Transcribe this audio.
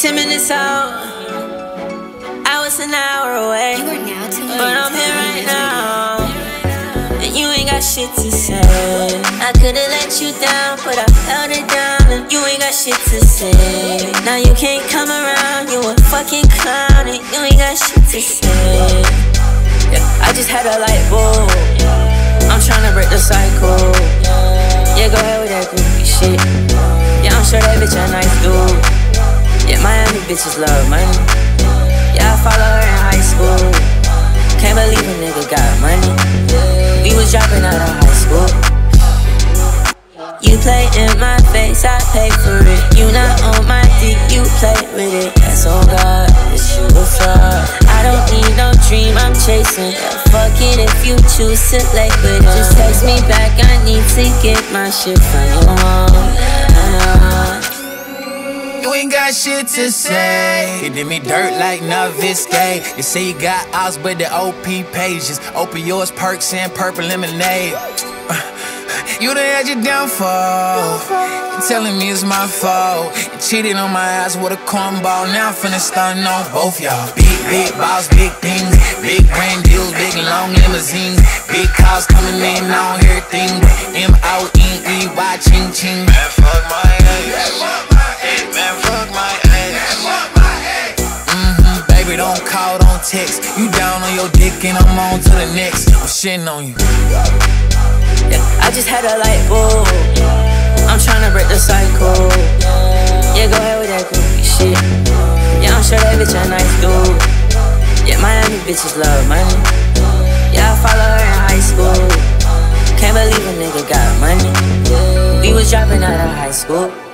10 minutes out, I was an hour away, but I'm here right now, and you ain't got shit to say. I could've let you down, but I held it down, and you ain't got shit to say. Now you can't come around, you a fucking clown, and you ain't got shit to say. Yeah, I just had a light bulb, I'm tryna break the cycle. Yeah, go ahead with that goofy shit. Yeah, I'm sure that bitch a nice dude. Yeah, Miami bitches love money. Yeah, I follow her in high school. Can't believe a nigga got money. We was dropping out of high school. You play in my face, I pay for it. You not on my dick, you play with it. That's on God, it's you a fraud. I don't need no dream, I'm chasing. Yeah, fuck it if you choose to lay with it. Just text me back, I need to get my shit from your mom. You ain't got shit to say. You did me dirt like Novisque. You say you got ops, but the OP pages. Opioids, perks, and purple lemonade. You done had your downfall. You telling me it's my fault. You cheated on my ass with a cornball. Now I'm finna stun on both y'all. Big boss, big things. Big brand deals, big long limousines. Big cars coming in, I don't hear a thing. M-O-N-E-Y, ching ching. Man, fuck my ass. Man, fuck my ass. Baby, don't call, don't text. You down on your dick and I'm on to the next. I'm shitting on you. Yeah, I just had a light bulb, I'm tryna break the cycle. Yeah, go ahead with that goofy shit. Yeah, I'm sure that bitch a nice dude. Yeah, Miami bitches love money. Yeah, I follow her in high school. Can't believe a nigga got money. We was dropping out of high school.